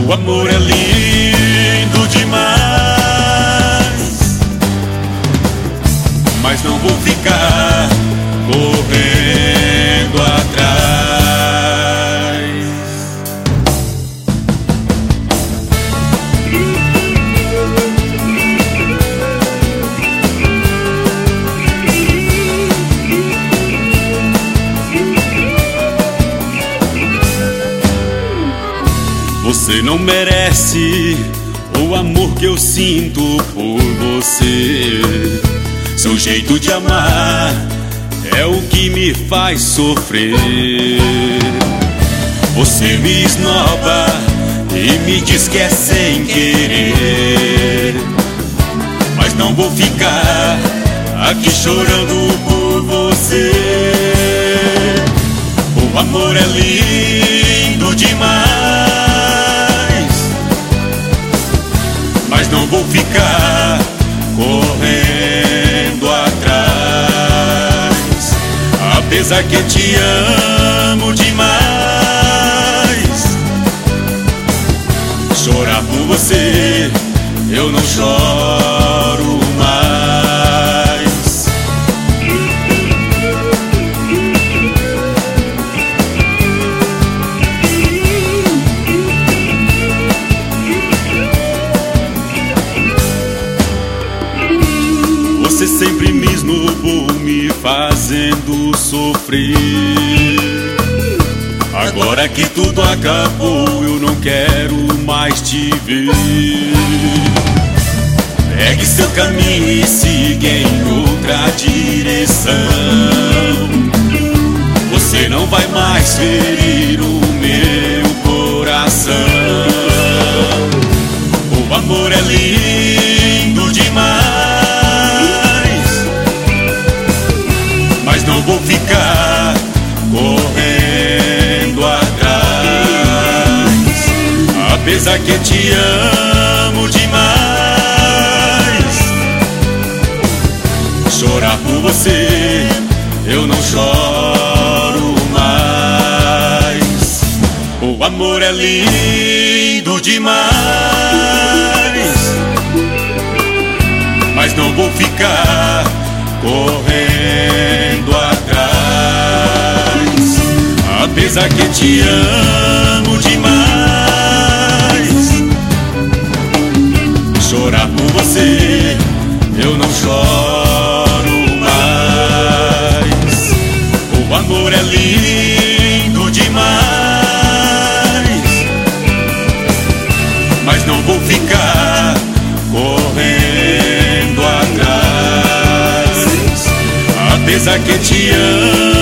O amor é lindo demais, mas não vou ficar correndo atrás. Você não merece o amor que eu sinto por você. Seu jeito de amar é o que me faz sofrer. Você me esnoba e me diz que é sem querer, mas não vou ficar aqui chorando por você. O amor é lindo demais, mas não vou ficar correndo atrás. Apesar que eu te amo demais, chorar por você eu não choro mais. Você sempre me esnobou, me fazendo sofrer. Agora que tudo acabou, eu não quero mais te ver. Pegue seu caminho e siga em outra direção. Você não vai mais ferir o meu coração. O amor é lindo demais, mas não vou ficar correndo atrás. Apesar que eu te amo demais, chorar por você eu não choro mais. O amor é lindo demais, mas não vou ficar correndo atrás. Apesar que te amo demais, chorar por você eu não choro mais. O amor é lindo demais, mas não vou ficar correndo atrás. Apesar que te amo